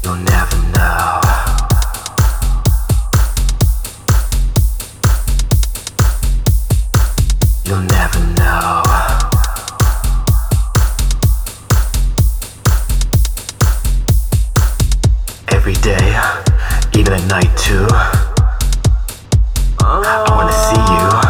You'll never know. You'll never know. Every day, even at night too, I wanna see you.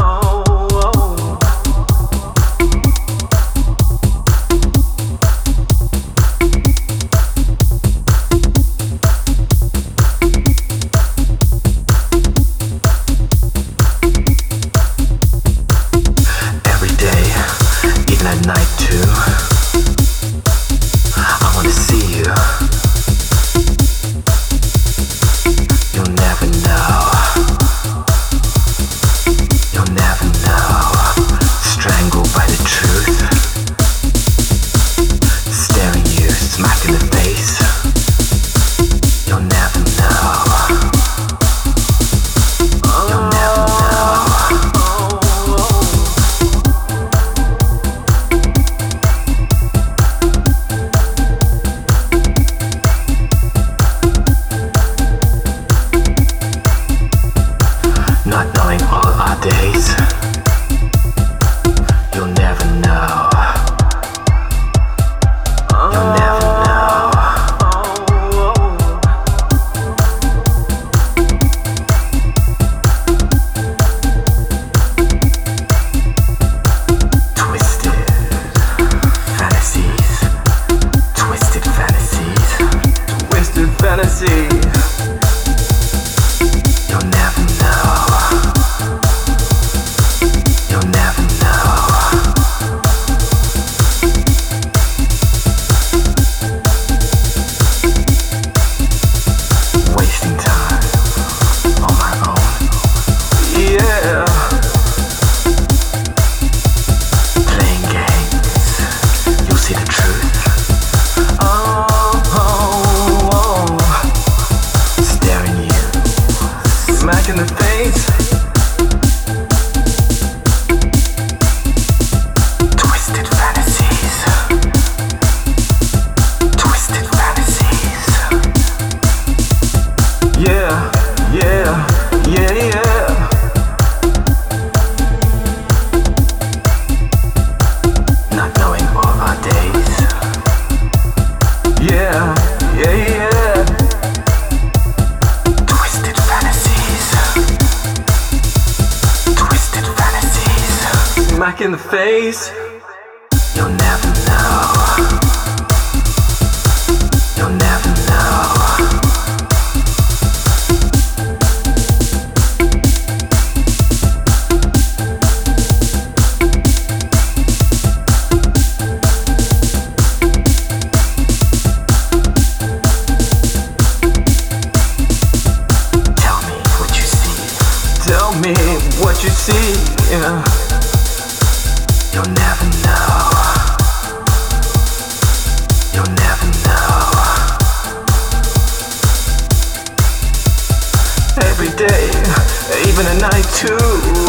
At night too, I wanna see you. You'll never know. You'll never know. Strangled by the truth, staring you smack in the face. You'll never know. You'll never know. Not knowing all our days, you'll never know. You'll never know. Twisted fantasies, twisted fantasies, twisted fantasies. You'll never know. You'll never know. Wasting time on my own. Yeah. Playing games. You'll see the truth. Staring you smack in the face. Twisted fantasies. Twisted fantasies. Yeah, yeah, yeah, yeah. Not knowing all our days. Yeah, yeah, yeah. Twisted fantasies. Twisted fantasies. Smack in the face. You'll never know. You'll never know. Tell me what you see. Tell me what you see. Yeah. You'll never know. You'll never know. Every day, even at night too,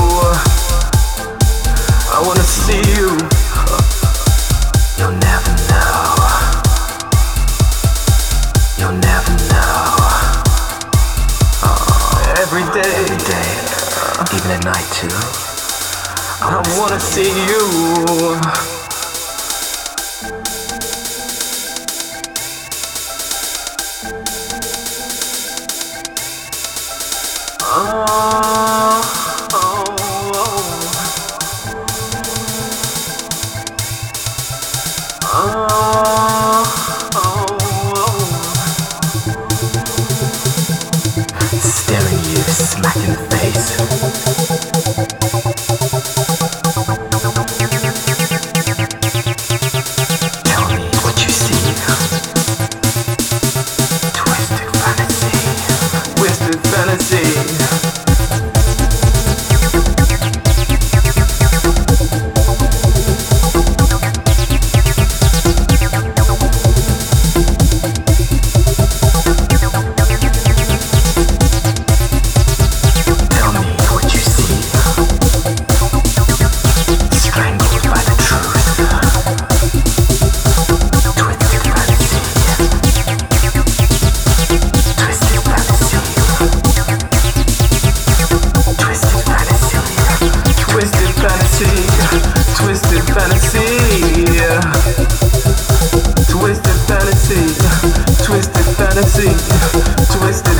I wanna see you. You'll never know. You'll never know. Every day, even at night too, I wanna see you. Staring you smack in the face. Tell me what you see. Twisted fantasy. Twisted fantasy. fantasy, twisted